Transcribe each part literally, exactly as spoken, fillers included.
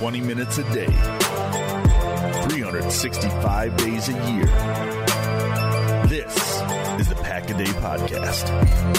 twenty minutes a day, three hundred sixty-five days a year. This is the Pack a Day Podcast.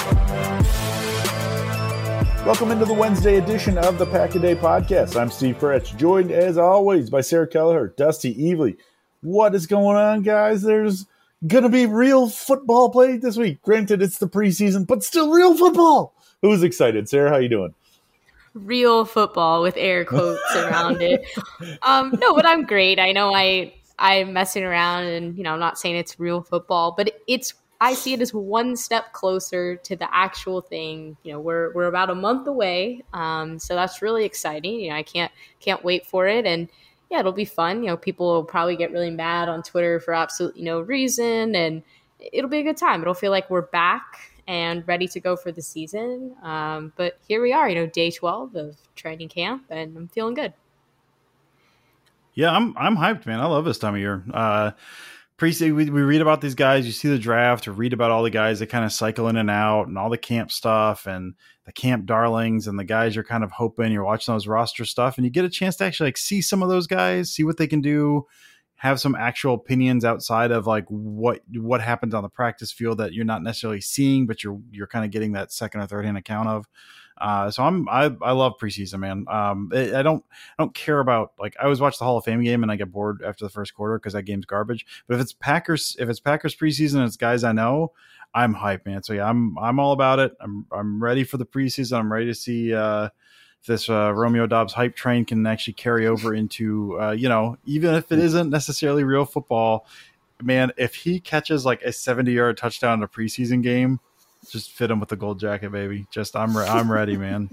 Welcome into the Wednesday edition of the Pack a Day Podcast. I'm Steve Fretch, joined as always by Sarah Kelleher, Dusty Evely. What is going on, guys? There's going to be real football played this week. Granted, it's the preseason, but still real football. Who's excited? Sarah, how you doing? Real football with air quotes around it. Um, no, but I'm great. I know I, I'm messing around and, you know, I'm not saying it's real football, but it's, I see it as one step closer to the actual thing. You know, we're, we're about a month away. Um, so that's really exciting. You know, I can't, can't wait for it. And yeah, it'll be fun. You know, people will probably get really mad on Twitter for absolutely no reason, and it'll be a good time. It'll feel like we're back and ready to go for the season. Um, but here we are, you know, day twelve of training camp, and I'm feeling good. Yeah, I'm I'm hyped, man. I love this time of year. Uh, Pre-season, we, we read about these guys. You see the draft, or read about all the guys that kind of cycle in and out, and all the camp stuff, and the camp darlings, and the guys you're kind of hoping. You're watching those roster stuff, and you get a chance to actually like see some of those guys, see what they can do, have some actual opinions outside of like what what happens on the practice field that you're not necessarily seeing, but you're you're kind of getting that second or third hand account of. Uh, so I'm I I love preseason, man. Um, I, I don't I don't care about like I always watch the Hall of Fame game and I get bored after the first quarter because that game's garbage. But if it's Packers if it's Packers preseason and it's guys I know, I'm hyped, man. So yeah, I'm I'm all about it. I'm I'm ready for the preseason. I'm ready to see uh, if this uh, Romeo Doubs hype train can actually carry over into uh, you know, even if it isn't necessarily real football, man. If he catches like a seventy yard touchdown in a preseason game, just fit him with the gold jacket, baby. Just I'm re- I'm ready, man.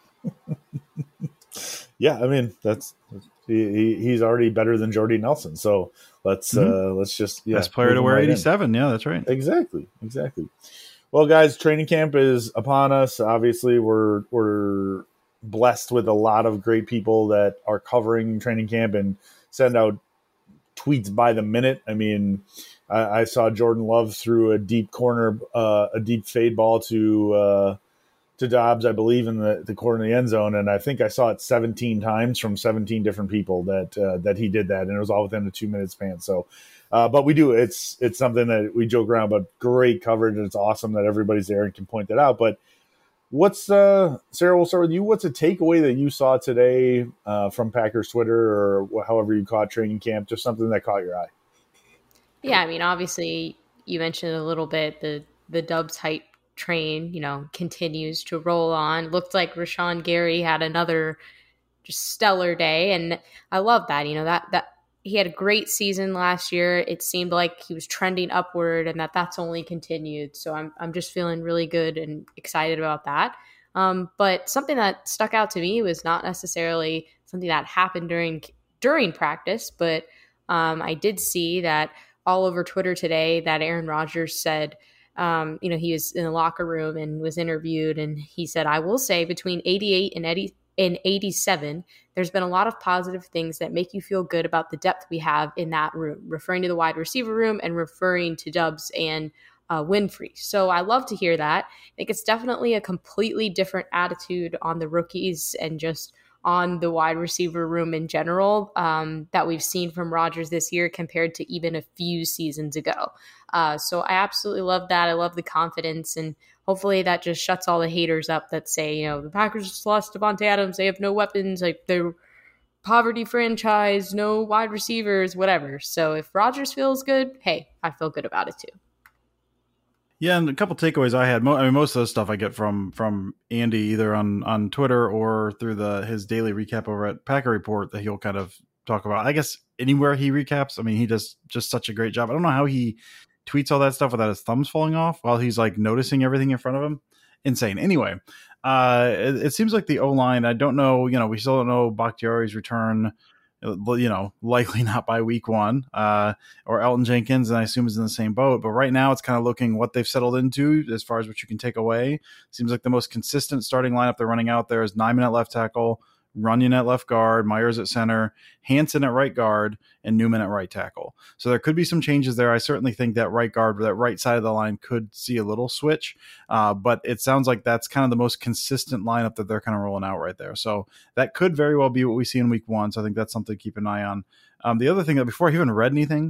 Yeah, I mean that's he, he's already better than Jordy Nelson. So let's mm-hmm. uh, let's just yeah, best player to wear right eighty-seven. In. Yeah, that's right. Exactly, exactly. Well, guys, training camp is upon us. Obviously, we're we're blessed with a lot of great people that are covering training camp and send out tweets by the minute. I mean. I, I saw Jordan Love threw a deep corner, uh, a deep fade ball to uh, to Dobbs, I believe, in the, the corner of the end zone, and I think I saw it seventeen times from seventeen different people that uh, that he did that, and it was all within a two minute span. So, uh, but we do it's it's something that we joke around about. Great coverage, and it's awesome that everybody's there and can point that out. But what's uh, Sarah? We'll start with you. What's a takeaway that you saw today uh, from Packers Twitter or however you caught training camp? Just something that caught your eye. Yeah, I mean, obviously, you mentioned a little bit the the Doubs hype train, you know, continues to roll on. Looked like Rashawn Gary had another just stellar day, and I love that. You know, that that he had a great season last year. It seemed like he was trending upward, and that that's only continued. So I'm I'm just feeling really good and excited about that. Um, but something that stuck out to me was not necessarily something that happened during during practice, but um, I did see that. All over Twitter today that Aaron Rodgers said, um, you know, he was in the locker room and was interviewed, and he said, I will say between eighty-eight and eighty-seven, there's been a lot of positive things that make you feel good about the depth we have in that room, referring to the wide receiver room and referring to Doubs and uh, Winfrey. So I love to hear that. I think it's definitely a completely different attitude on the rookies and just on the wide receiver room in general um, that we've seen from Rodgers this year compared to even a few seasons ago. Uh, so I absolutely love that. I love the confidence, and hopefully that just shuts all the haters up that say, you know, the Packers just lost Davante Adams. They have no weapons. Like they're poverty franchise, no wide receivers, whatever. So if Rodgers feels good, hey, I feel good about it too. Yeah, and a couple takeaways I had. I mean, most of the stuff I get from from Andy either on, on Twitter or through the his daily recap over at Packer Report that he'll kind of talk about. I guess anywhere he recaps, I mean, he does just such a great job. I don't know how he tweets all that stuff without his thumbs falling off while he's like noticing everything in front of him. Insane. Anyway, uh, it, it seems like the O-line, I don't know, you know, we still don't know Bakhtiari's return. You know, likely not by week one, uh, or Elton Jenkins, and I assume is in the same boat. But right now, it's kind of looking what they've settled into as far as what you can take away. Seems like the most consistent starting lineup they're running out there is Nijman at left tackle, Runyon at left guard, Myers at center, Hansen at right guard, and Newman at right tackle. So there could be some changes there. I certainly think that right guard, that right side of the line could see a little switch, uh, but it sounds like that's kind of the most consistent lineup that they're kind of rolling out right there. So that could very well be what we see in week one. So I think that's something to keep an eye on. Um, the other thing that before I even read anything,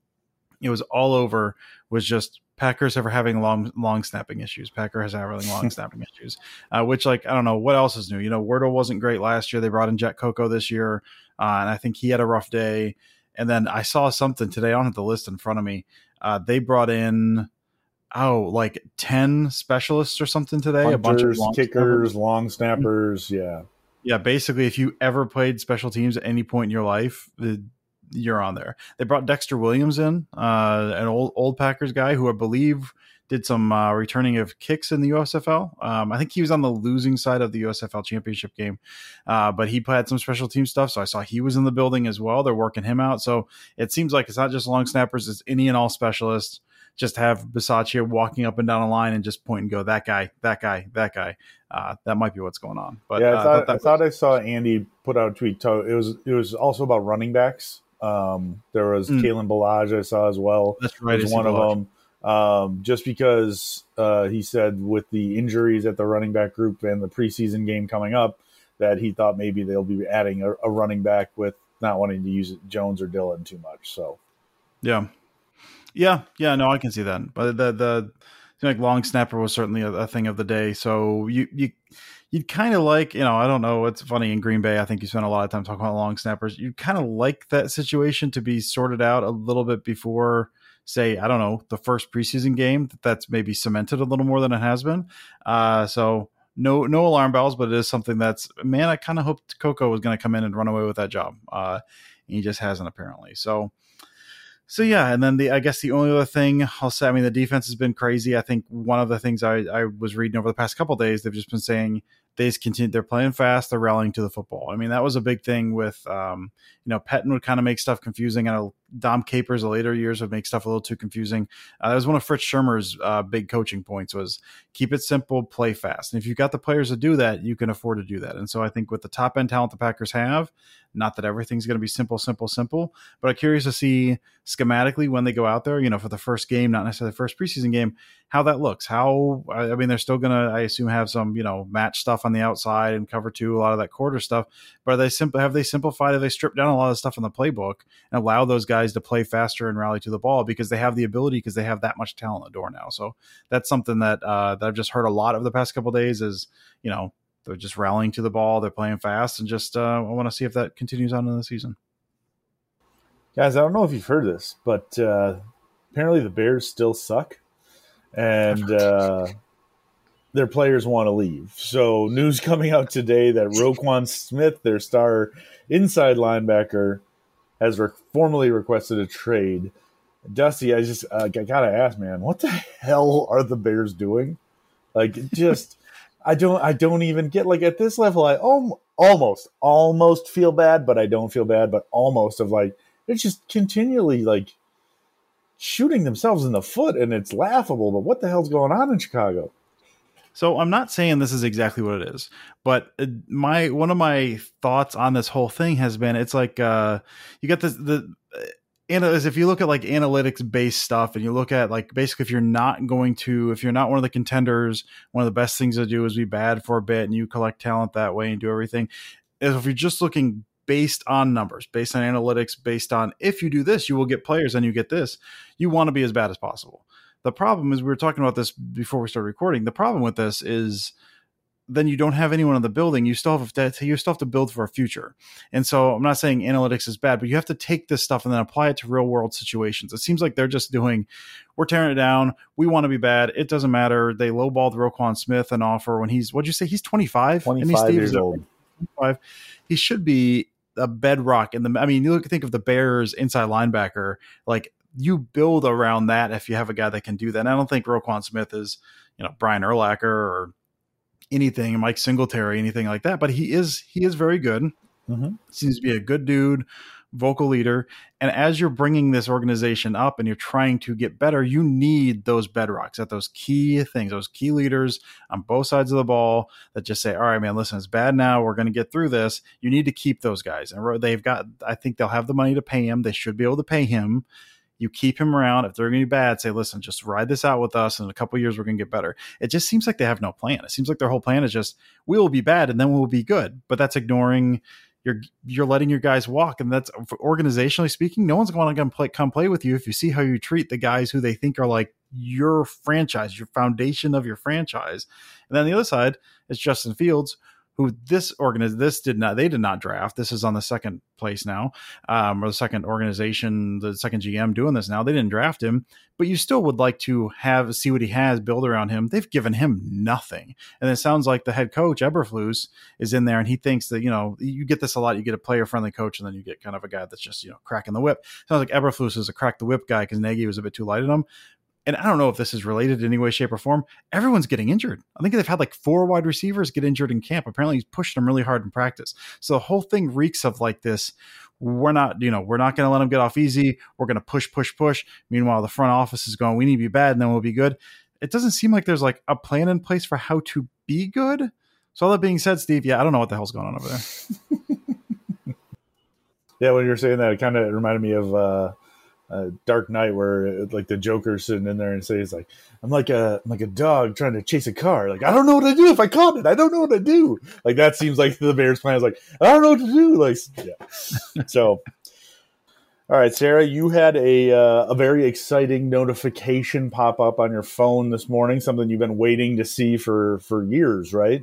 it was all over was just Packers ever having long long snapping issues. Packer has having long snapping issues, uh, which like I don't know what else is new. You know, Wordle wasn't great last year. They brought in Jet Coco this year, uh, and I think he had a rough day. And then I saw something today. I don't have the list in front of me. Uh, they brought in oh like ten specialists or something today. Hunters, a bunch of long kickers, snappers. long snappers. Yeah, yeah. Basically, if you ever played special teams at any point in your life, the you're on there. They brought Dexter Williams in, uh, an old old Packers guy who I believe did some uh, returning of kicks in the U S F L. Um, I think he was on the losing side of the U S F L championship game, uh, but he had some special team stuff. So I saw he was in the building as well. They're working him out. So it seems like it's not just long snappers, it's any and all specialists. Just have Bisaccia walking up and down a line and just point and go, that guy, that guy, that guy. Uh, that might be what's going on. But yeah, I uh, thought, I, thought, I, thought I saw Andy put out a tweet. So it was it was also about running backs. Um, there was mm. Kalen Ballage I saw as well. That's right. Was one of them. Um, just because uh, he said with the injuries at the running back group and the preseason game coming up, that he thought maybe they'll be adding a, a running back with not wanting to use Jones or Dillon too much. So, yeah, yeah, yeah. No, I can see that. But the the like long snapper was certainly a, a thing of the day. So you you. You'd kind of like, you know, I don't know. It's funny in Green Bay. I think you spent a lot of time talking about long snappers. You'd kind of like that situation to be sorted out a little bit before, say, I don't know, the first preseason game. That's maybe cemented a little more than it has been. Uh, so no, no alarm bells, but it is something that's, man, I kind of hoped Coco was going to come in and run away with that job. Uh, he just hasn't apparently. So. So yeah, and then the I guess the only other thing I'll say, I mean, the defense has been crazy. I think one of the things I, I was reading over the past couple of days, they've just been saying they just continue. They're playing fast. They're rallying to the football. I mean, that was a big thing with, um, you know, Pettin would kind of make stuff confusing. I know Dom Capers, the later years, would make stuff a little too confusing. Uh, that was one of Fritz Schirmer's uh, big coaching points was keep it simple, play fast. And if you've got the players to do that, you can afford to do that. And so I think with the top end talent the Packers have, not that everything's going to be simple, simple, simple, but I'm curious to see schematically when they go out there, you know, for the first game, not necessarily the first preseason game, how that looks. How, I mean, they're still going to, I assume, have some, you know, match stuff on the outside and cover two, a lot of that quarter stuff. But are they simple? Have they simplified? Have they stripped down a lot of stuff in the playbook and allow those guys to play faster and rally to the ball because they have the ability, because they have that much talent in the door now? So that's something that uh, that I've just heard a lot of the past couple of days is, you know, they're just rallying to the ball. They're playing fast, and just uh, I want to see if that continues on in the season. Guys, I don't know if you've heard this, but uh, apparently the Bears still suck, and uh, their players want to leave. So news coming out today that Roquan Smith, their star inside linebacker, has re- formally requested a trade. Dusty, I just uh, I gotta ask, man, what the hell are the Bears doing? Like, just. I don't. I don't even get like at this level. I om- almost, almost feel bad, but I don't feel bad. But almost of like it's just continually like shooting themselves in the foot, and it's laughable. But what the hell's going on in Chicago? So I'm not saying this is exactly what it is, but my one of my thoughts on this whole thing has been it's like uh, you got this the. And as if you look at like analytics based stuff and you look at like basically if you're not going to, if you're not one of the contenders, one of the best things to do is be bad for a bit and you collect talent that way and do everything. If you're just looking based on numbers, based on analytics, based on if you do this, you will get players and you get this, you want to be as bad as possible. The problem is we were talking about this before we started recording. The problem with this is then you don't have anyone in the building. You still have to, you still have to build for a future. And so I'm not saying analytics is bad, but you have to take this stuff and then apply it to real world situations. It seems like they're just doing, we're tearing it down. We want to be bad. It doesn't matter. They lowballed Roquan Smith an offer when he's, what'd you say? He's twenty-five? twenty-five years old. twenty-five. He should be a bedrock in the, I mean, you look, think of the Bears inside linebacker, like you build around that if you have a guy that can do that. And I don't think Roquan Smith is, you know, Brian Urlacher or anything, Mike Singletary, anything like that. But he is he is very good. Mm-hmm. Seems to be a good dude, vocal leader. And as you're bringing this organization up and you're trying to get better, you need those bedrocks, at those key things, those key leaders on both sides of the ball that just say, all right, man, listen, it's bad now. We're going to get through this. You need to keep those guys. And they've got, I think they'll have the money to pay him. They should be able to pay him. You keep him around. If they're going to be bad, say, listen, just ride this out with us. In a couple of years, we're going to get better. It just seems like they have no plan. It seems like their whole plan is just, we will be bad and then we'll be good. But that's ignoring, you're, you're letting your guys walk. And that's, organizationally speaking, no one's going to come play, come play with you if you see how you treat the guys who they think are like your franchise, your foundation of your franchise. And then the other side is Justin Fields, who this organiz this did not, they did not draft. This is on the second place now, um, or the second organization, the second G M doing this now. They didn't draft him, but you still would like to have, see what he has, build around him. They've given him nothing. And it sounds like the head coach, Eberflus, is in there and he thinks that, you know, you get this a lot. You get a player friendly coach and then you get kind of a guy that's just, you know, cracking the whip. Sounds like Eberflus is a crack the whip guy because Nagy was a bit too light on him. And I don't know if this is related in any way, shape, or form. Everyone's getting injured. I think they've had like four wide receivers get injured in camp. Apparently he's pushed them really hard in practice. So the whole thing reeks of like this. We're not, you know, we're not going to let them get off easy. We're going to push, push, push. Meanwhile, the front office is going, we need to be bad and then we'll be good. It doesn't seem like there's like a plan in place for how to be good. So all that being said, Steve, yeah, I don't know what the hell's going on over there. Yeah, when you were saying that, it kind of reminded me of uh, Uh, Dark Knight, where like the Joker's sitting in there and says like, I'm like a I'm like a dog trying to chase a car. Like, I don't know what to do if I caught it. I don't know what to do. Like, that seems like the Bears plan is like, I don't know what to do. Like, yeah. So, all right, Sarah, you had a uh, a very exciting notification pop up on your phone this morning. Something you've been waiting to see for for years, right?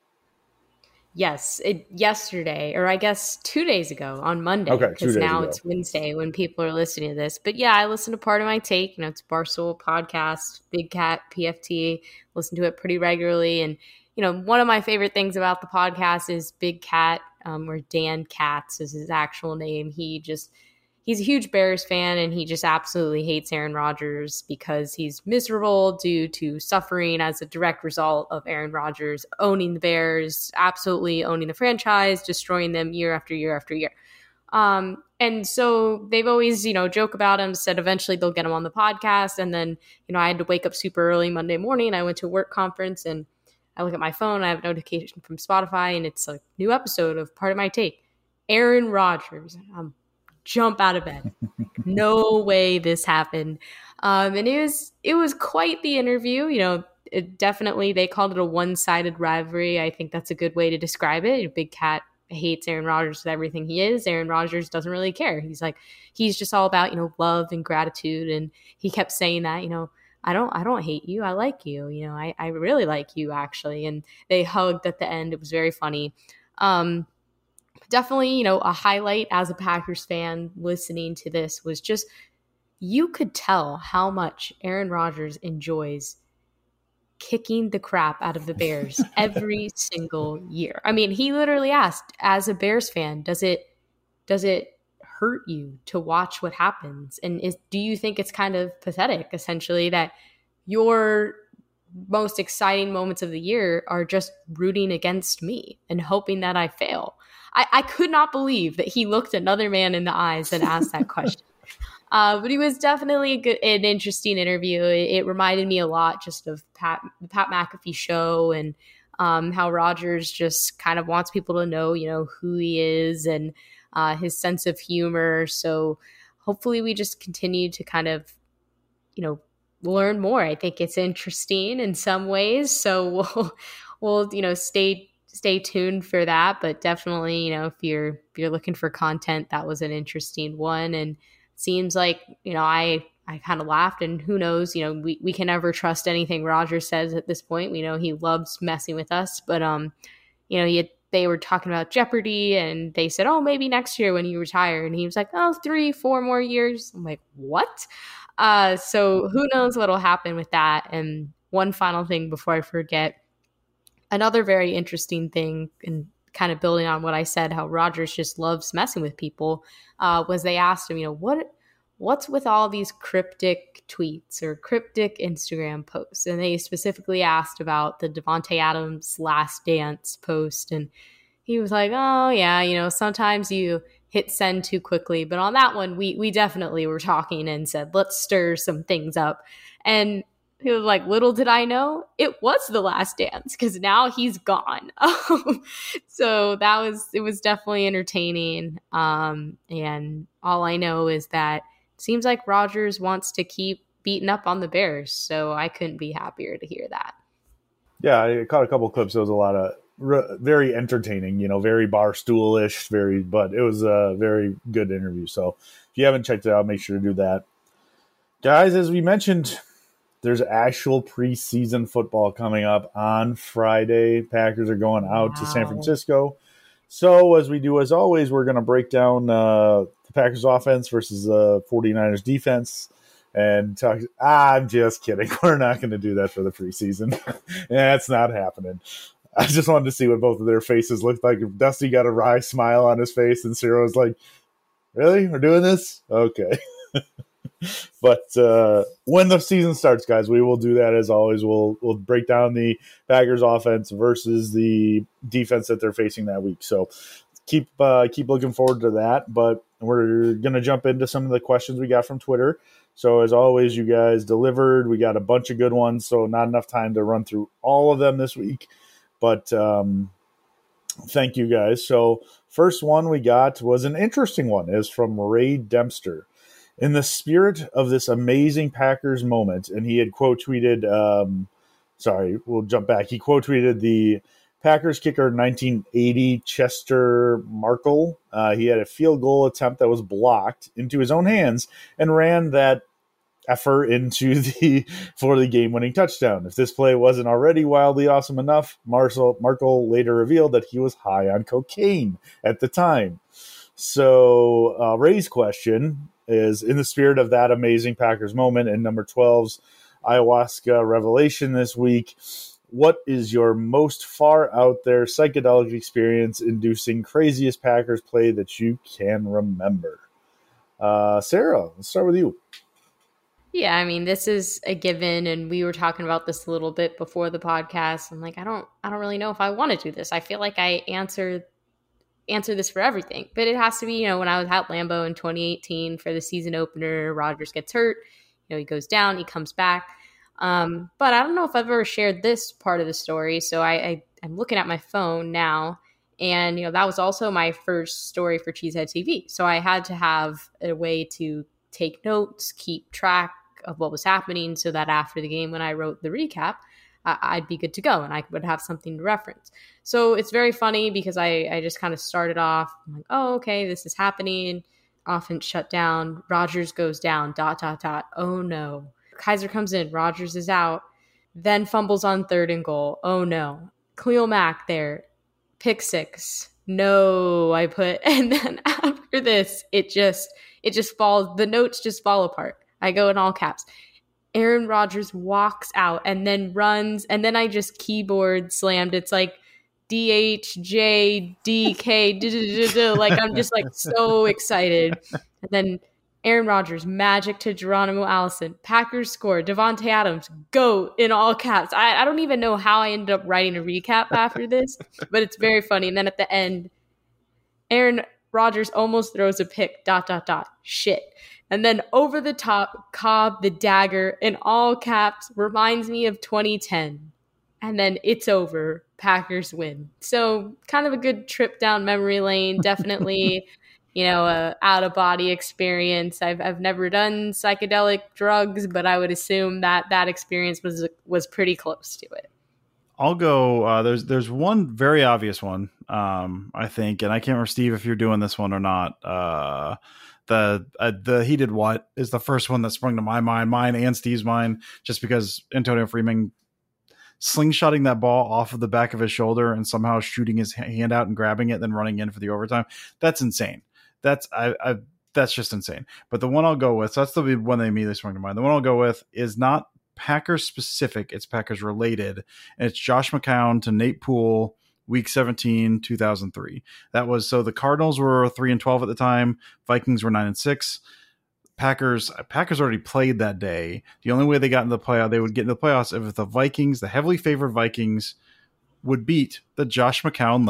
Yes, it yesterday, or I guess two days ago on Monday, Okay, because two days now ago. it's Wednesday when people are listening to this. But yeah, I listened to Part of My Take. You know, it's Barstool podcast, Big Cat, P F T. Listen to it pretty regularly. And, you know, one of my favorite things about the podcast is Big Cat, um, or Dan Katz is his actual name. He just, he's a huge Bears fan, and he just absolutely hates Aaron Rodgers because he's miserable due to suffering as a direct result of Aaron Rodgers owning the Bears, absolutely owning the franchise, destroying them year after year after year. Um, and so they've always, you know, joke about him, said eventually they'll get him on the podcast. And then, you know, I had to wake up super early Monday morning. I went to a work conference and I look at my phone. I have a notification from Spotify and it's a new episode of Part of My Take. Aaron Rodgers. I'm jump out of bed. No way this happened. Um, and it was it was quite the interview. You know, it definitely, they called it a one-sided rivalry. I think that's a good way to describe it. Big Cat hates Aaron Rodgers with everything he is. Aaron Rodgers doesn't really care. He's like, he's just all about, you know, love and gratitude. And he kept saying that, you know, I don't I don't hate you. I like you. You know, I, I really like you, actually. And they hugged at the end. It was very funny. Um, Definitely, you know, a highlight as a Packers fan listening to this was just, you could tell how much Aaron Rodgers enjoys kicking the crap out of the Bears every single year. I mean, he literally asked, as a Bears fan, does it does it hurt you to watch what happens? And is do you think it's kind of pathetic, essentially, that your most exciting moments of the year are just rooting against me and hoping that I fail? I, I could not believe that he looked another man in the eyes and asked that question. Uh, but he was definitely a good, an interesting interview. It, it reminded me a lot just of Pat, the Pat McAfee show and um, how Rodgers just kind of wants people to know, you know, who he is and uh, his sense of humor. So hopefully we just continue to kind of, you know, learn more. I think it's interesting in some ways. So we'll, we'll, you know, stay stay tuned for that. But definitely, you know, if you're if you're looking for content, that was an interesting one. And seems like, you know, I I kind of laughed, and who knows, you know, we, we can never trust anything Rodgers says at this point. We know he loves messing with us, but um, you know, he, they were talking about Jeopardy, and they said, oh, maybe next year when you retire, and he was like, oh, three, four more years. I'm like, what? Uh, so who knows what'll happen with that. And one final thing before I forget. Another very interesting thing, and kind of building on what I said, how Rodgers just loves messing with people, uh, was they asked him, you know, what what's with all these cryptic tweets or cryptic Instagram posts? And they specifically asked about the Devontae Adams Last Dance post. And he was like, oh, yeah, you know, sometimes you hit send too quickly. But on that one, we we definitely were talking and said, let's stir some things up. And he was like, little did I know, it was The Last Dance, because now he's gone. So that was, it was definitely entertaining. Um, and all I know is that it seems like Rodgers wants to keep beating up on the Bears. So I couldn't be happier to hear that. Yeah, I caught a couple of clips. It was a lot of re- very entertaining, you know, very Barstool-ish, very, but it was a very good interview. So if you haven't checked it out, make sure to do that. Guys, as we mentioned, there's actual preseason football coming up on Friday. Packers are going out wow. to San Francisco. So as we do, as always, we're going to break down uh, the Packers offense versus the 49ers defense. And talk, ah, I'm just kidding. We're not going to do that for the preseason. Yeah, it's not happening. I just wanted to see what both of their faces looked like. Dusty got a wry smile on his face, and Ciro was like, really? We're doing this? Okay. But uh, when the season starts, guys, we will do that as always. We'll we'll break down the Packers offense versus the defense that they're facing that week. So keep uh, keep looking forward to that. But we're going to jump into some of the questions we got from Twitter. So as always, you guys delivered. We got a bunch of good ones, so not enough time to run through all of them this week. But um, thank you guys. So first one we got was an interesting one. It was from Ray Dempster. In the spirit of this amazing Packers moment, and he had quote tweeted, um, sorry, we'll jump back. He quote tweeted the Packers kicker nineteen eighty, Chester Markle. Uh, he had a field goal attempt that was blocked into his own hands and ran that effort into the for the game-winning touchdown. If this play wasn't already wildly awesome enough, Marcel, Markle later revealed that he was high on cocaine at the time. So uh, Ray's question is, in the spirit of that amazing Packers moment and number twelve's ayahuasca revelation this week, what is your most far out there psychedelic experience inducing craziest Packers play that you can remember? Uh, Sarah, let's start with you. Yeah, I mean, this is a given, and we were talking about this a little bit before the podcast. I'm like, I don't, I don't really know if I want to do this. I feel like I answer, answer this for everything, but it has to be, you know, when I was at Lambeau in twenty eighteen for the season opener, Rodgers gets hurt, you know, he goes down, he comes back. Um, but I don't know if I've ever shared this part of the story. So I, I I'm looking at my phone now, and, you know, that was also my first story for Cheesehead T V. So I had to have a way to take notes, keep track of what was happening, so that after the game, when I wrote the recap, uh, I'd be good to go and I would have something to reference. So it's very funny because I, I just kind of started off, I'm like, oh, okay, this is happening. Offense shut down. Rodgers goes down, dot, dot, dot. Oh, no. Kaiser comes in. Rodgers is out. Then fumbles on third and goal. Oh, no. Khalil Mack there. Pick six. No, I put. And then after this, it just, it just falls. The notes just fall apart. I go in all caps. Aaron Rodgers walks out and then runs, and then I just keyboard slammed. It's like D H J D K, like I'm just like so excited. And then Aaron Rodgers, magic to Geronimo Allison. Packers score. Devontae Adams, go in all caps. I, I don't even know how I ended up writing a recap after this, but it's very funny. And then at the end, Aaron Rodgers almost throws a pick, dot, dot, dot. Shit. And then over the top, Cobb, the dagger, in all caps, reminds me of twenty ten. And then it's over. Packers win. So kind of a good trip down memory lane. Definitely, you know, a out-of-body experience. I've I've never done psychedelic drugs, but I would assume that that experience was was pretty close to it. I'll go. Uh, there's there's one very obvious one, um, I think, and I can't remember, Steve, if you're doing this one or not. Uh, the uh, the he did what is the first one that sprung to my mind, mine and Steve's mind, just because Antonio Freeman slingshotting that ball off of the back of his shoulder and somehow shooting his hand out and grabbing it, then running in for the overtime. That's insane. That's I, I that's just insane. But the one I'll go with, so that's the one that immediately sprung to mind. The one I'll go with is not Packers specific, it's Packers related, and it's Josh McCown to Nate Poole, week seventeen, two thousand three. That was, so the Cardinals were three and twelve at the time, Vikings were nine and six. Packers Packers already played that day. The only way they got into the playoff, they would get into the playoffs if the Vikings, the heavily favored Vikings, would beat the Josh McCown led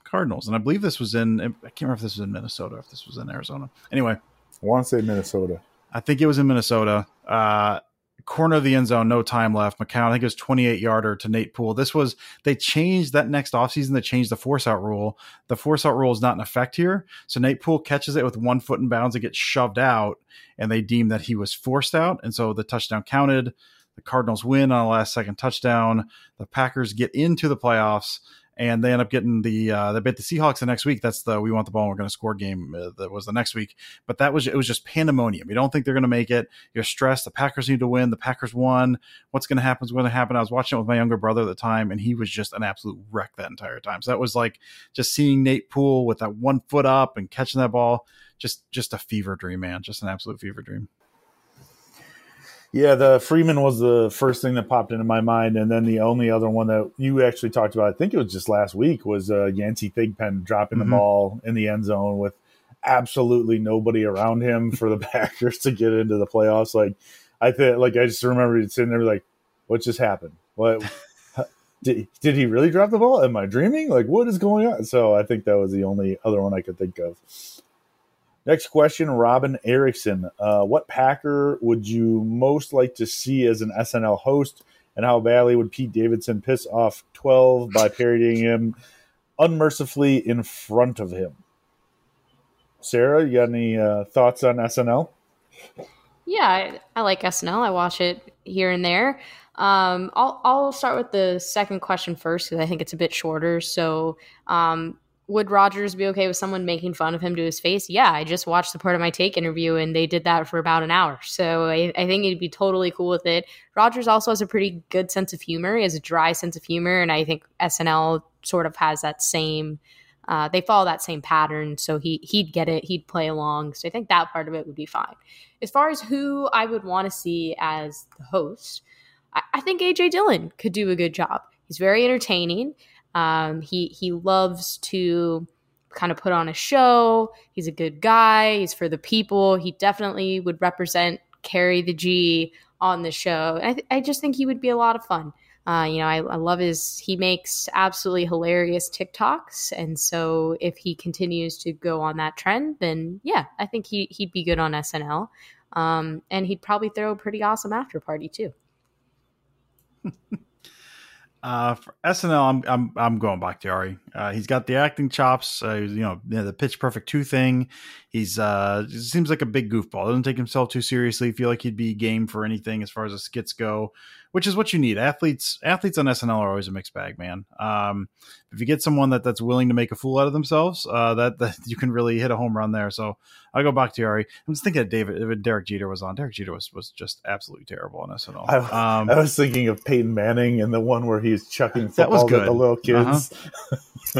Cardinals. And I believe this was in, I can't remember if this was in Minnesota, if this was in Arizona. Anyway. I want to say Minnesota. I think it was in Minnesota. Uh, corner of the end zone, no time left. McCown, I think it was twenty-eight yarder to Nate Poole. This was, they changed that next offseason. They changed the force out rule. The force out rule is not in effect here. So Nate Poole catches it with one foot in bounds. It gets shoved out, and they deemed that he was forced out. And so the touchdown counted. The Cardinals win on a last second touchdown. The Packers get into the playoffs, and they end up getting the, uh, they bet the Seahawks the next week. That's the, we want the ball and we're going to score game. Uh, that was the next week. But that was, it was just pandemonium. You don't think they're going to make it. You're stressed. The Packers need to win. The Packers won. What's going to happen is going to happen. I was watching it with my younger brother at the time, and he was just an absolute wreck that entire time. So that was like just seeing Nate Poole with that one foot up and catching that ball. Just, just a fever dream, man. Just an absolute fever dream. Yeah, the Freeman was the first thing that popped into my mind, and then the only other one that you actually talked about, I think it was just last week, was uh, Yancey Thigpen dropping mm-hmm. the ball in the end zone with absolutely nobody around him for the Packers to get into the playoffs. Like, I think, like I just remember sitting there like, what just happened? What did did he really drop the ball? Am I dreaming? Like, what is going on? So I think that was the only other one I could think of. Next question, Robin Erickson. Uh, what Packer would you most like to see as an S N L host, and how badly would Pete Davidson piss off twelve by parodying him unmercifully in front of him? Sarah, you got any uh, thoughts on S N L? Yeah, I, I like S N L. I watch it here and there. Um, I'll, I'll start with the second question first because I think it's a bit shorter. So um, would Rodgers be okay with someone making fun of him to his face? Yeah, I just watched the Part of My Take interview, and they did that for about an hour. So I, I think he'd be totally cool with it. Rodgers also has a pretty good sense of humor. He has a dry sense of humor, and I think S N L sort of has that same uh, – they follow that same pattern, so he, he'd get it. He'd play along. So I think that part of it would be fine. As far as who I would want to see as the host, I, I think A J Dillon could do a good job. He's very entertaining. Um, he he loves to kind of put on a show. He's a good guy. He's for the people. He definitely would represent Carry the G on the show. I, th- I just think he would be a lot of fun. Uh, you know, I, I love his, he makes absolutely hilarious TikToks. And so if he continues to go on that trend, then yeah, I think he, he'd be good on S N L. Um, and he'd probably throw a pretty awesome after party too. Uh, for S N L, I'm I'm I'm going Bakhtiari. Uh, he's got the acting chops. Uh, you know, the Pitch Perfect two thing. He's uh, seems like a big goofball. Doesn't take himself too seriously. Feel like he'd be game for anything as far as the skits go, which is what you need. Athletes athletes on S N L are always a mixed bag, man. Um, if you get someone that that's willing to make a fool out of themselves, uh, that that you can really hit a home run there. So I'll go Bakhtiari. I'm just thinking of David. If Derek Jeter was on, Derek Jeter was was just absolutely terrible on S N L. I, um, I was thinking of Peyton Manning and the one where he's chucking footballs at the little kids. Uh-huh.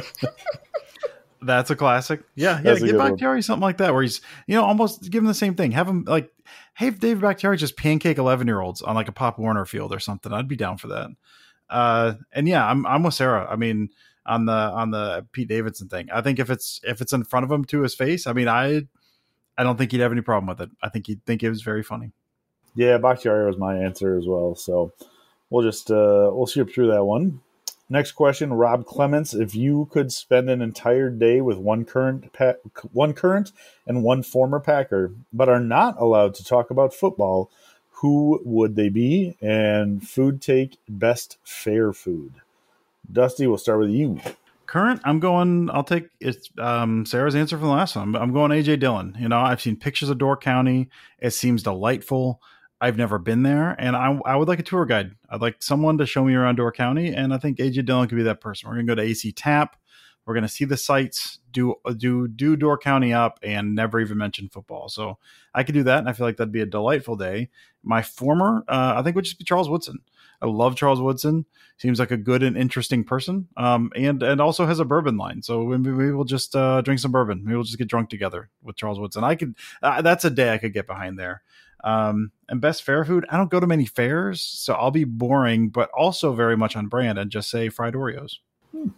That's a classic. Yeah, yeah. Give Bakhtiari something like that where he's, you know, almost give him the same thing. Have him like, hey, if David Bakhtiari just pancake eleven year olds on like a Pop Warner field or something. I'd be down for that. Uh, and yeah, I'm I'm with Sarah. I mean, on the on the Pete Davidson thing, I think if it's if it's in front of him to his face, I mean, I I don't think he'd have any problem with it. I think he'd think it was very funny. Yeah, Bakhtiari was my answer as well. So we'll just uh, we'll skip through that one. Next question, Rob Clements. If you could spend an entire day with one current pa- one current and one former Packer, but are not allowed to talk about football, who would they be? And food take, best fair food. Dusty, we'll start with you. Current, I'm going, I'll take it's um, Sarah's answer from the last one. I'm going A J Dillon. You know, I've seen pictures of Door County. It seems delightful. I've never been there, and I, I would like a tour guide. I'd like someone to show me around Door County, and I think A J Dillon could be that person. We're going to go to A C Tap. We're going to see the sights, do do do Door County up, and never even mention football. So I could do that, and I feel like that'd be a delightful day. My former, uh, I think, would just be Charles Woodson. I love Charles Woodson. Seems like a good and interesting person, um, and and also has a bourbon line. So maybe we'll just uh, drink some bourbon. Maybe we'll just get drunk together with Charles Woodson. I could. Uh, that's a day I could get behind there. Um, and best fair food, I don't go to many fairs, so I'll be boring, but also very much on brand and just say fried Oreos. Hmm.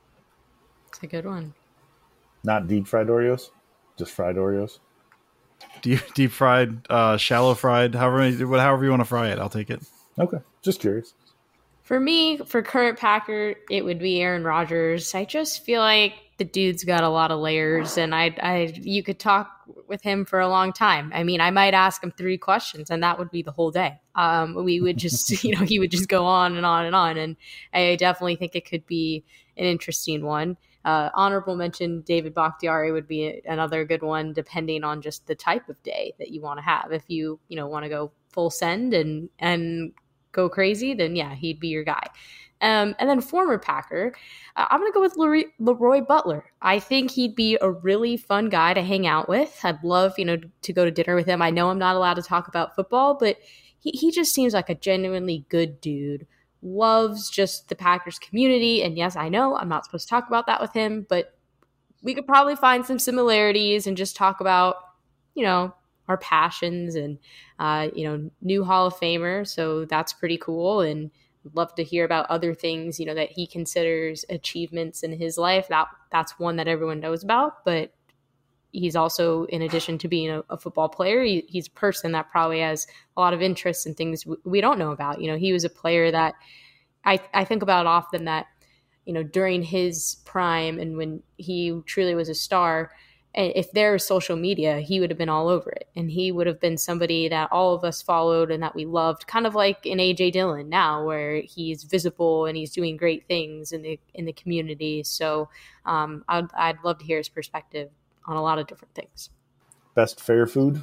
It's a good one. Not deep fried Oreos, just fried Oreos. Deep, deep fried, uh, shallow fried, however, however you want to fry it, I'll take it. Okay, just curious. For me, for current Packer, it would be Aaron Rodgers. I just feel like the dude's got a lot of layers, and I, I, you could talk with him for a long time. I mean, I might ask him three questions, and that would be the whole day. Um, we would just, you know, he would just go on and on and on, and I definitely think it could be an interesting one. Uh, honorable mention, David Bakhtiari would be another good one, depending on just the type of day that you want to have. If you, you know, want to go full send and and go crazy, then yeah, he'd be your guy. Um, and then former Packer, uh, I'm going to go with Leroy, Leroy Butler. I think he'd be a really fun guy to hang out with. I'd love, you know, to go to dinner with him. I know I'm not allowed to talk about football, but he, he just seems like a genuinely good dude. Loves just the Packers community. And yes, I know I'm not supposed to talk about that with him, but we could probably find some similarities and just talk about, you know, our passions and, uh, you know, new Hall of Famer. So that's pretty cool. And love to hear about other things, you know, that he considers achievements in his life. That that's one that everyone knows about, but he's also, in addition to being a, a football player, he, he's a person that probably has a lot of interests in things w- we don't know about. You know, he was a player that I, I think about often that, you know, during his prime and when he truly was a star, if there was social media, he would have been all over it. And he would have been somebody that all of us followed and that we loved, kind of like in A J Dillon now, where he's visible and he's doing great things in the in the community. So um, I'd, I'd love to hear his perspective on a lot of different things. Best fair food?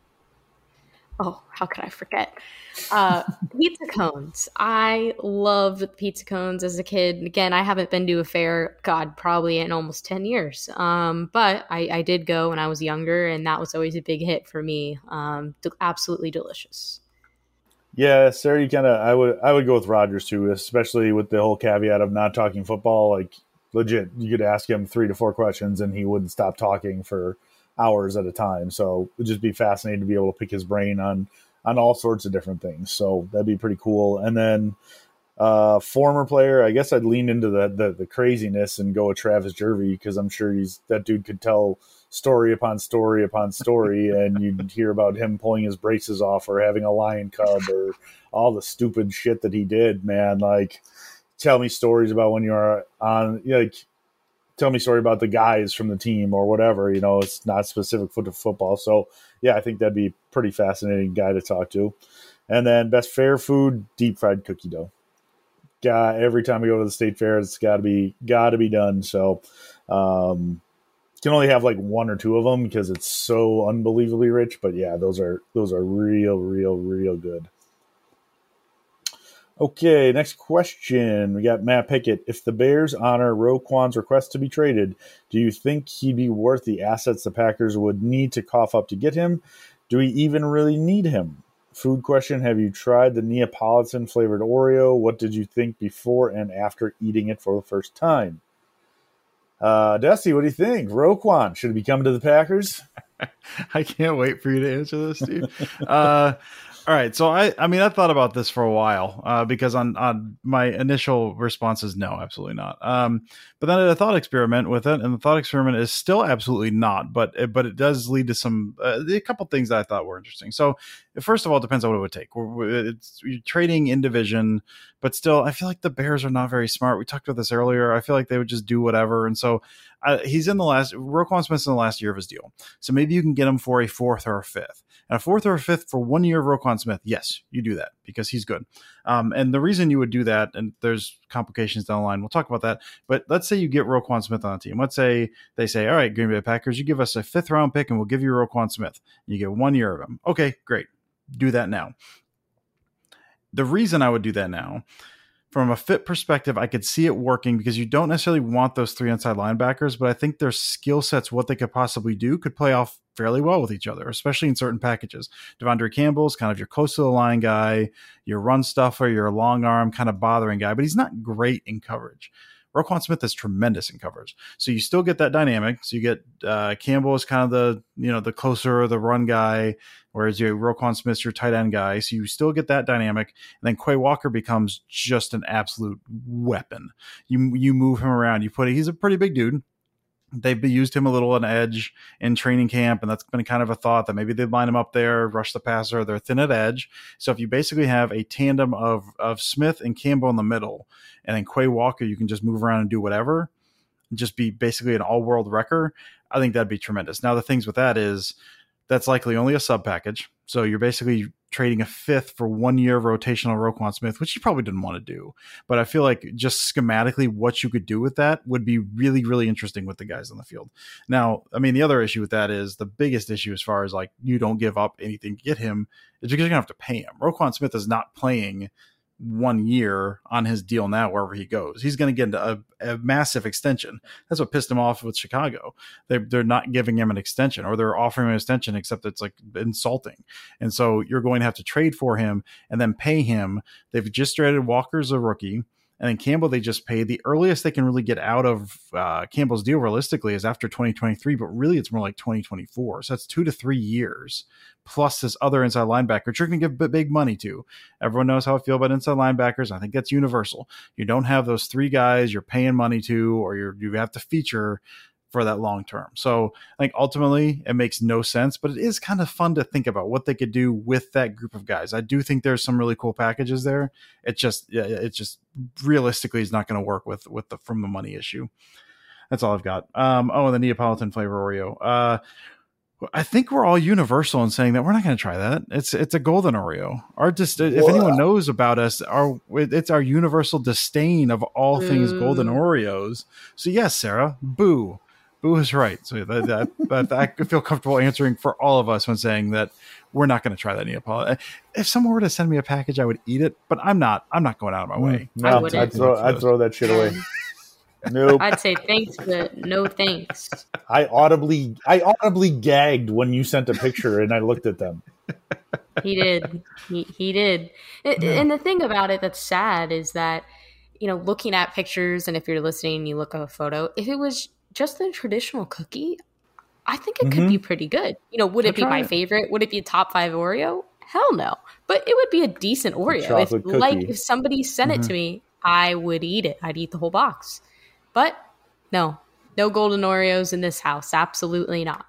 Oh, how could I forget? Uh, pizza cones. I loved pizza cones as a kid. Again, I haven't been to a fair, God, probably in almost ten years. Um, but I, I did go when I was younger, and that was always a big hit for me. Um, d- absolutely delicious. Yeah, Sarah, you kind of, I would, I would go with Rodgers too, especially with the whole caveat of not talking football. Like, legit, you could ask him three to four questions, and he wouldn't stop talking for hours at a time. So it would just be fascinating to be able to pick his brain on on all sorts of different things. So that'd be pretty cool. And then uh, former player, I guess I'd lean into the the, the craziness and go with Travis Jervey, because I'm sure he's that dude could tell story upon story upon story, and you'd hear about him pulling his braces off or having a lion cub or all the stupid shit that he did, man. Like, tell me stories about when you're on, like, tell me a story about the guys from the team or whatever. You know, it's not specific foot to football. So, yeah, I think that'd be a pretty fascinating guy to talk to. And then best fair food, deep fried cookie dough. God, every time we go to the state fair, it's got to be got to be done. So, um, can only have like one or two of them because it's so unbelievably rich. But yeah, those are those are real, real, real good. Okay, next question. We got Matt Pickett. If the Bears honor Roquan's request to be traded, do you think he'd be worth the assets the Packers would need to cough up to get him? Do we even really need him? Food question. Have you tried the Neapolitan flavored Oreo? What did you think before and after eating it for the first time? Uh, Dusty, what do you think? Roquan, should he be coming to the Packers? I can't wait for you to answer this, Steve. uh, All right. So I, I mean, I thought about this for a while uh, because on, on my initial response is no, absolutely not. Um, but then I did a thought experiment with it, and the thought experiment is still absolutely not, but it, but it does lead to some, uh, a couple things that I thought were interesting. So first of all, it depends on what it would take. We're, it's, you're trading in division, but still, I feel like the Bears are not very smart. We talked about this earlier. I feel like they would just do whatever. And so uh, he's in the last, Roquan Smith's in the last year of his deal. So maybe you can get him for a fourth or a fifth. And a fourth or a fifth for one year of Roquan Smith, yes, you do that because he's good. Um, and the reason you would do that, and there's complications down the line, we'll talk about that. But let's say you get Roquan Smith on the team. Let's say they say, all right, Green Bay Packers, you give us a fifth round pick and we'll give you Roquan Smith. You get one year of him. Okay, great. Do that now. The reason I would do that now, from a fit perspective, I could see it working because you don't necessarily want those three inside linebackers, but I think their skill sets, what they could possibly do, could play off fairly well with each other, especially in certain packages. Devondre Campbell's kind of your close to the line guy, your run stuffer, your long arm kind of bothering guy, but he's not great in coverage. Roquan Smith is tremendous in coverage. So you still get that dynamic. So you get uh, Campbell is kind of the, you know, the closer, the run guy, whereas you Roquan Smith's your tight end guy. So you still get that dynamic. And then Quay Walker becomes just an absolute weapon. You you move him around. You put he's a pretty big dude. they've used him a little on edge in training camp, and that's been kind of a thought that maybe they'd line him up there, rush the passer. They're thin at edge. So if you basically have a tandem of of Smith and Campbell in the middle, and then Quay Walker, you can just move around and do whatever, just be basically an all-world wrecker, I think that'd be tremendous. Now, the things with that is that's likely only a sub package. So you're basically trading a fifth for one year of rotational Roquan Smith, which you probably didn't want to do. But I feel like just schematically what you could do with that would be really, really interesting with the guys on the field. Now, I mean, the other issue with that is the biggest issue as far as like you don't give up anything to get him is because you're going to have to pay him. Roquan Smith is not playing one year on his deal now wherever he goes. He's going to get a, a massive extension. That's what pissed him off with Chicago. They, they're not giving him an extension, or they're offering him an extension, except it's like insulting. And so you're going to have to trade for him and then pay him. They've just traded Walker as a rookie. And then Campbell, they just paid. The earliest they can really get out of uh, Campbell's deal realistically is after twenty twenty-three, but really it's more like twenty twenty-four. So that's two to three years plus this other inside linebacker, which you're going to give big money to. Everyone knows how I feel about inside linebackers. I think that's universal. You don't have those three guys you're paying money to, or you're, you have to feature for that long term. So I think ultimately it makes no sense, but it is kind of fun to think about what they could do with that group of guys. I do think there's some really cool packages there. It just, yeah, it just realistically is not going to work with, with the, from the money issue. That's all I've got. Um, oh, and the Neapolitan flavor Oreo. Uh, I think we're all universal in saying that we're not going to try that. It's it's a golden Oreo. Our just if Whoa. anyone knows about us, our it's our universal disdain of all Boo. things golden Oreos. So yes, Sarah, boo. Boo is right. So that, that, that I feel comfortable answering for all of us when saying that we're not going to try that Neapolitan. If someone were to send me a package, I would eat it, but I'm not. I'm not going out of my way. No, I'd throw, I'd throw that shit away. Nope. I'd say thanks, but no thanks. I audibly, I audibly gagged when you sent a picture, and I looked at them. He did. He he did. And, and the thing about it that's sad is that, you know, looking at pictures, and if you're listening, you look at a photo. If it was just a traditional cookie, I think it mm-hmm. could be pretty good. You know, would it I'll be my it. favorite? Would it be a top five Oreo? Hell no. But it would be a decent Oreo. If, cookie. Like if somebody sent mm-hmm. it to me, I would eat it. I'd eat the whole box. But no, no golden Oreos in this house. Absolutely not.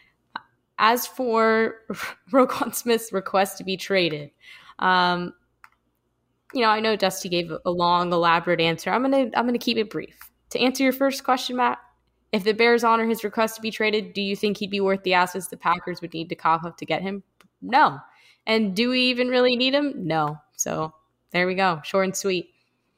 As for Roquan Smith's request to be traded, um, you know, I know Dusty gave a long, elaborate answer. I'm gonna, I'm gonna keep it brief. To answer your first question, Matt, if the Bears honor his request to be traded, do you think he'd be worth the assets the Packers would need to cough up to get him? No. And do we even really need him? No. So there we go. Short and sweet.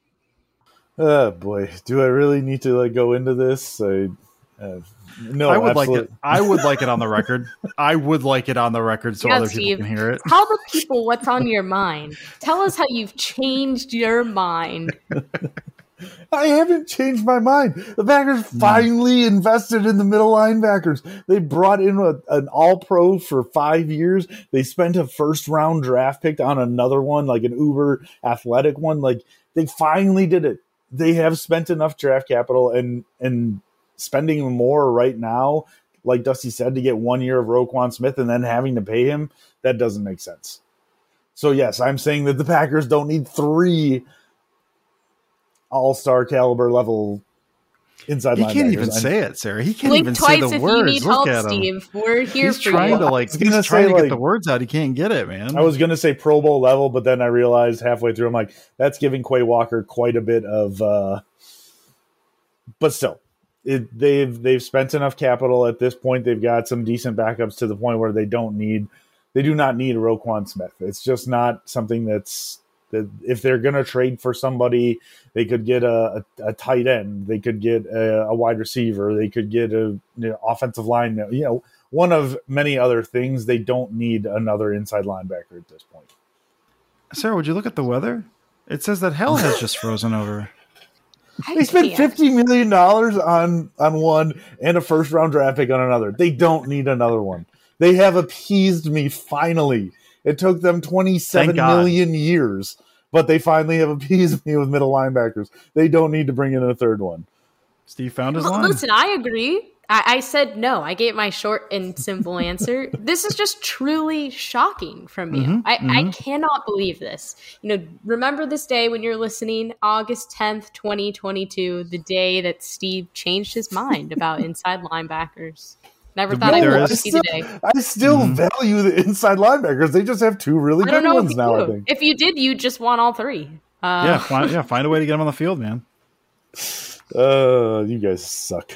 Oh boy, do I really need to like go into this? I, uh, no, I would absolutely. like it. I would like it on the record. I would like it on the record so yeah, other Steve, people can hear it. Tell the people what's on your mind. Tell us how you've changed your mind. I haven't changed my mind. The Packers finally mm. invested in the middle linebackers. They brought in a, an all-pro for five years. They spent a first-round draft pick on another one, like an uber athletic one. Like they finally did it. They have spent enough draft capital and and spending more right now, like Dusty said, to get one year of Roquan Smith and then having to pay him, that doesn't make sense. So, yes, I'm saying that the Packers don't need three all-star caliber level inside he linebackers. He can't even say it, Sarah. He can't Blink even twice say the if words. You need Look help, at him. Steve. We're here he's for trying you. to like. He's say, trying to like, get the words out. He can't get it, man. I was going to say Pro Bowl level, but then I realized halfway through, I'm like, that's giving Quay Walker quite a bit of. Uh, but still, it, they've they've spent enough capital at this point. They've got some decent backups to the point where they don't need. They do not need a Roquan Smith. It's just not something that's. That if they're going to trade for somebody, they could get a, a, a tight end. They could get a, a wide receiver. They could get a you know, offensive line. You know, one of many other things. They don't need another inside linebacker at this point. Sarah, would you look at the weather? It says that hell has just frozen over. They spent fifty million dollars on, on one and a first-round draft pick on another. They don't need another one. They have appeased me finally. It took them twenty-seven million years, but they finally have appeased me with middle linebackers. They don't need to bring in a third one. Steve found his L- line. Listen, I agree. I-, I said no. I gave my short and simple answer. This is just truly shocking from you. Mm-hmm, I-, mm-hmm. I cannot believe this. You know, remember this day when you're listening, August tenth, twenty twenty-two, the day that Steve changed his mind about inside linebackers. Never thought I'd live to see the day. I still Mm-hmm. value the inside linebackers. They just have two really I don't good know ones if you now, do. I think. If you did, you just won all three. Uh, Yeah, find, yeah, find a way to get him on the field, man. Uh, you guys suck.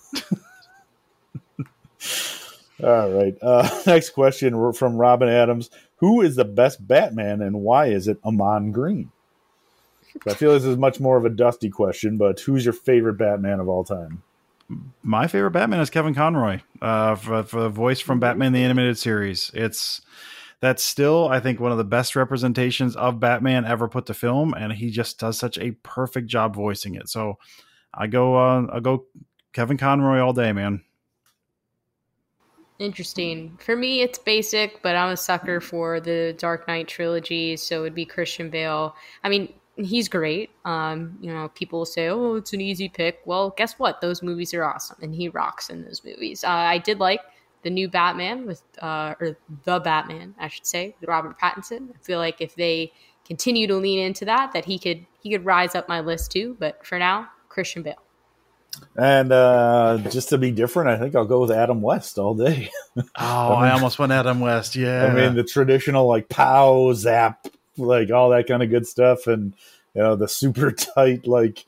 All right. Uh, next question from Robin Adams. Who is the best Batman and why is it Amon Green? So I feel this is much more of a Dusty question, but who's your favorite Batman of all time? My favorite Batman is Kevin Conroy, uh, for, for the voice from Batman the Animated Series. It's that's still, I think, one of the best representations of Batman ever put to film, and he just does such a perfect job voicing it. So I go, uh, I go Kevin Conroy all day, man. Interesting. For me, it's basic, but I'm a sucker for the Dark Knight trilogy, so it'd be Christian Bale. I mean, he's great. Um, you know, people will say, "Oh, it's an easy pick." Well, guess what? Those movies are awesome, and he rocks in those movies. Uh, I did like the new Batman with, uh, or the Batman, I should say, with Robert Pattinson. I feel like if they continue to lean into that, that he could he could rise up my list too. But for now, Christian Bale. And uh, just to be different, I think I'll go with Adam West all day. Oh, I, mean, I almost went Adam West. Yeah, I mean the traditional like pow zap, like all that kind of good stuff, and you know the super tight like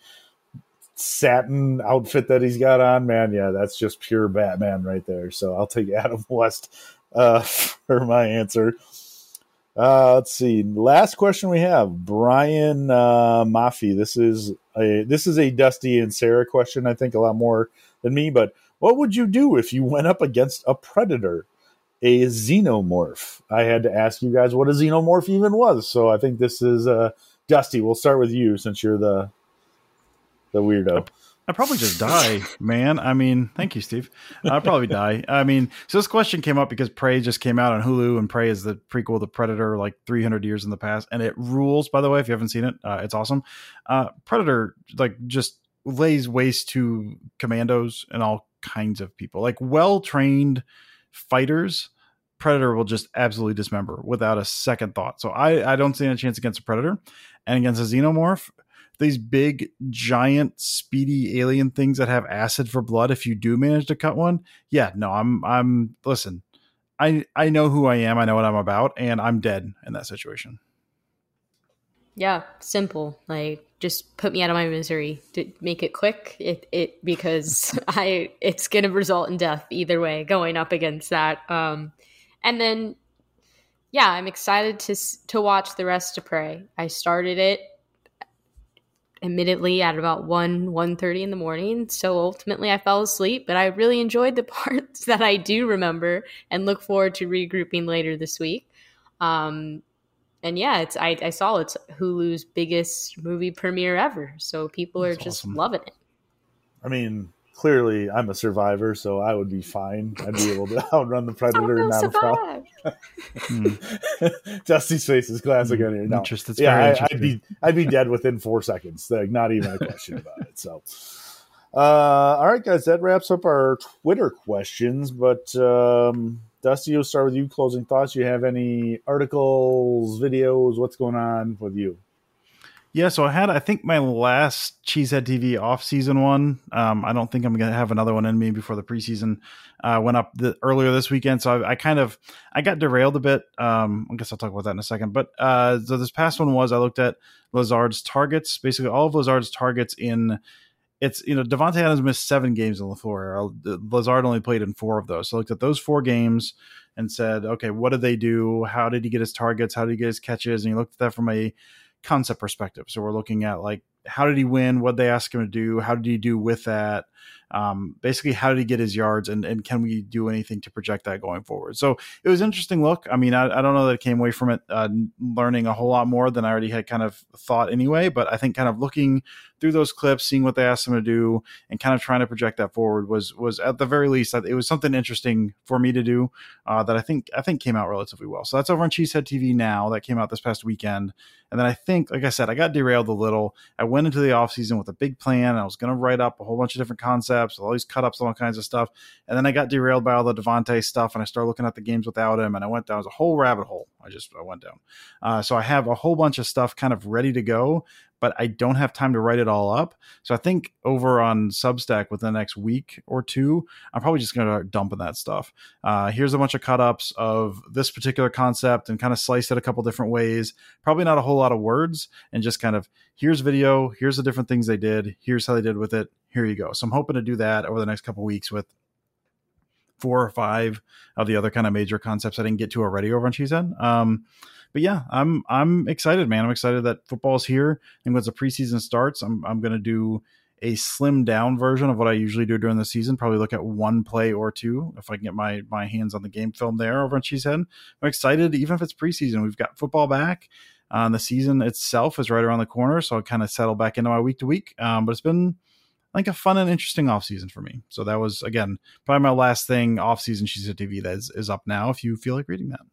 satin outfit that he's got on. Man, yeah, that's just pure Batman right there. So I'll take Adam West uh, for my answer. Uh, let's see. Last question we have, Brian uh, Maffey. This is a this is a Dusty and Sarah question. I think a lot more than me. But what would you do if you went up against a predator, a xenomorph? I had to ask you guys what a xenomorph even was. So I think this is uh, Dusty. We'll start with you since you're the the weirdo. I'd probably just die, man. I mean, thank you, Steve. I'd probably die. I mean, so this question came up because Prey just came out on Hulu, and Prey is the prequel to Predator, like three hundred years in the past, and it rules. By the way, if you haven't seen it, uh, it's awesome. Uh, Predator like just lays waste to commandos and all kinds of people, like well-trained fighters. Predator will just absolutely dismember without a second thought. So I, I don't stand a chance against a Predator, and against a xenomorph. These big, giant, speedy alien things that have acid for blood. If you do manage to cut one, yeah, no, I'm, I'm. Listen, I, I know who I am. I know what I'm about, and I'm dead in that situation. Yeah, simple. Like, just put me out of my misery. To make it quick, it it because I it's gonna result in death either way. Going up against that, um, and then yeah, I'm excited to to watch the rest of Prey. I started it. Admittedly at about one, one thirty in the morning. So ultimately I fell asleep, but I really enjoyed the parts that I do remember and look forward to regrouping later this week. Um, and yeah, it's I, I saw it's Hulu's biggest movie premiere ever. So people are That's just awesome. loving it. I mean, clearly I'm a survivor, so I would be fine. I'd be able to outrun the predator and not a problem. Dusty's face is classic on here. No, Interest, it's yeah, very I, interesting. I'd be I'd be dead within four seconds. Like, not even a question about it. So, uh, all right, guys, that wraps up our Twitter questions. But um, Dusty, we'll start with you. Closing thoughts. You have any articles, videos? What's going on with you? Yeah, so I had, I think, my last Cheesehead T V off-season one. Um, I don't think I'm going to have another one in me before the preseason uh, went up the, earlier this weekend. So I, I kind of, I got derailed a bit. Um, I guess I'll talk about that in a second. But uh, so this past one was, I looked at Lazard's targets, basically all of Lazard's targets in, it's, you know, Devontae Adams missed seven games in LaFleur. Lazard only played in four of those. So I looked at those four games and said, okay, what did they do? How did he get his targets? How did he get his catches? And you looked at that from a concept perspective. So we're looking at like, how did he win? What did they ask him to do? How did he do with that? Um, basically, how did he get his yards, and, and can we do anything to project that going forward? So it was an interesting look. I mean, I, I don't know that I came away from it uh, learning a whole lot more than I already had kind of thought anyway, but I think kind of looking through those clips, seeing what they asked him to do, and kind of trying to project that forward was was at the very least, it was something interesting for me to do uh, that I think I think came out relatively well. So that's over on Cheesehead T V now. That came out this past weekend. And then I think, like I said, I got derailed a little. I went into the offseason with a big plan. I was going to write up a whole bunch of different concepts, all these cut-ups, all kinds of stuff. And then I got derailed by all the Devontae stuff, and I started looking at the games without him, and I went down. It was a whole rabbit hole. I just I went down. Uh, so I have a whole bunch of stuff kind of ready to go, but I don't have time to write it all up. So I think over on Substack within the next week or two, I'm probably just going to start dumping that stuff. Uh, here's a bunch of cut-ups of this particular concept and kind of slice it a couple different ways. Probably not a whole lot of words, and just kind of, here's video, here's the different things they did, here's how they did with it, here you go. So I'm hoping to do that over the next couple weeks with four or five of the other kind of major concepts I didn't get to already over on Cheesehead. Um, But yeah, I'm I'm excited, man. I'm excited that football's here. And once the preseason starts, I'm I'm gonna do a slimmed down version of what I usually do during the season. Probably look at one play or two if I can get my my hands on the game film there over on Cheesehead. I'm excited, even if it's preseason. We've got football back. Uh, the season itself is right around the corner, so I'll kind of settle back into my week to week. Um, but it's been like a fun and interesting offseason for me. So that was, again, probably my last thing offseason Cheesehead T V that is, is up now if you feel like reading that.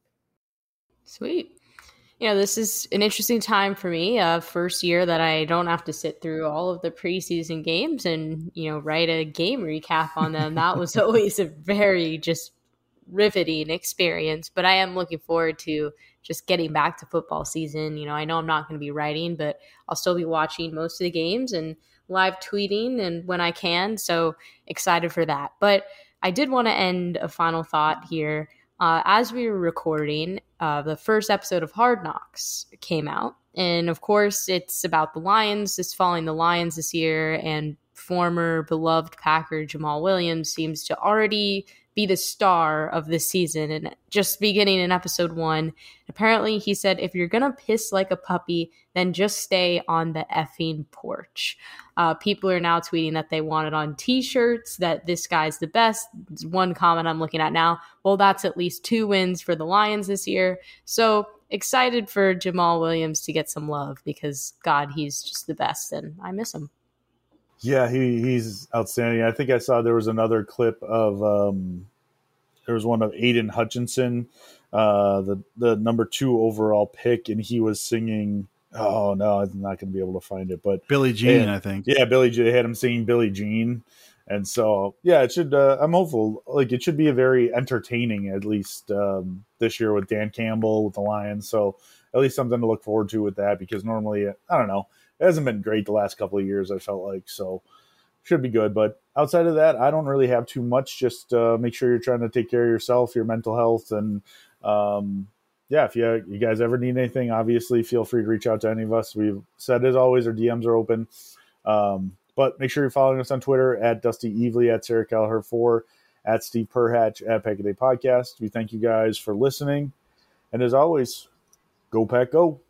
Sweet. You know, this is an interesting time for me. Uh, first year that I don't have to sit through all of the preseason games and, you know, write a game recap on them. That was always a very just riveting experience. But I am looking forward to just getting back to football season. You know, I know I'm not going to be writing, but I'll still be watching most of the games and live tweeting and when I can. So excited for that. But I did want to end a final thought here. Uh, as we were recording, uh, the first episode of Hard Knocks came out. And of course, it's about the Lions. It's following the Lions this year. And former beloved Packer Jamal Williams seems to already be the star of this season. And just beginning in episode one, apparently he said, if you're going to piss like a puppy, then just stay on the effing porch. Uh, people are now tweeting that they want it on t-shirts, that this guy's the best. One comment I'm looking at now, well, that's at least two wins for the Lions this year. So excited for Jamal Williams to get some love because, God, he's just the best, and I miss him. Yeah, he, he's outstanding. I think I saw there was another clip of um, there was one of Aiden Hutchinson, uh, the the number two overall pick, and he was singing. Oh no, I'm not going to be able to find it. But Billie Jean, and, I think. Yeah, Billie Jean. They had him singing Billie Jean, and so yeah, it should. Uh, I'm hopeful. Like it should be a very entertaining, at least um, this year with Dan Campbell with the Lions. So at least something to look forward to with that, because normally I don't know. It hasn't been great the last couple of years, I felt like, so should be good. But outside of that, I don't really have too much. Just uh, make sure you're trying to take care of yourself, your mental health, and um, yeah, if you, you guys ever need anything, obviously feel free to reach out to any of us. We've said, as always, our D Ms are open. Um, but make sure you're following us on Twitter at Dusty Evely, at Sarah Callagher four, at Steve Perhatch, at Pack a Day Podcast. We thank you guys for listening. And as always, go Pack Go.